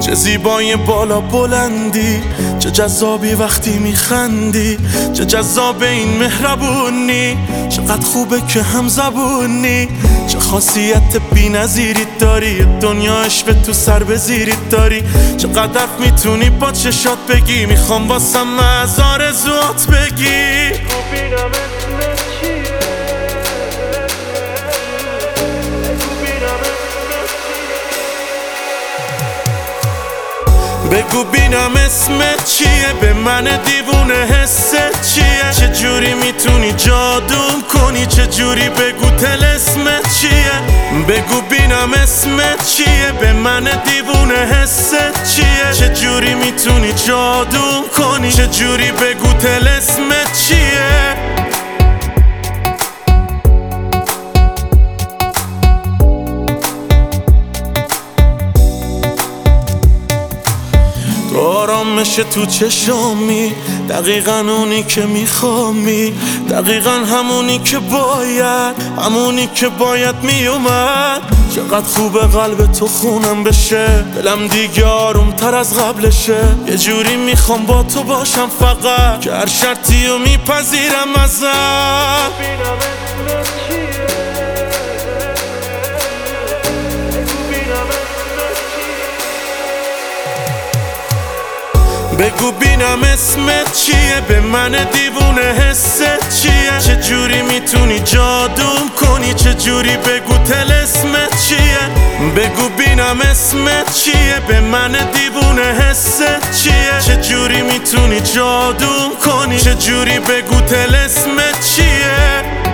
چه زیبای بالا بلندی، چه جذابی وقتی میخندی، چه جذاب این مهربونی، چقدر خوبه که هم زبونی، چه خاصیت بی نظیری داری، دنیا عشق تو سر بزیری داری، چقدر میتونی با چشات بگی، میخوام واسم از آرزوات بگی. بگو بینم اسمت چیه، به من دیوونه حست چیه، چه جوری میتونی جادوم کنی، چه جوری بگو طلسمت چیه. بگو بینم اسمت چیه، به من دیوونه حست چیه، چه جوری میتونی جادوم کنی، چه جوری بگو طلسمت چیه. تو آرامش تو چشامی، دقیقا اونی که میخوامی، دقیقا همونی که باید میومد. چقدر خوبه قلب تو خونم بشه، دلم دیگه آروم تر از قبلشه، یه جوری میخوام با تو باشم فقط، که هر شرطی رو میپذیرم ازت. بگو بینم اسمت چیه، به من دیوونه حست چیه، چه جوری میتونی جادوم کنی، چه جوری بگو طلسمت چیه. بگو بینم اسمت چیه، به من دیوونه حست چیه، چه جوری میتونی جادوم کنی، چه جوری بگو طلسمت چیه.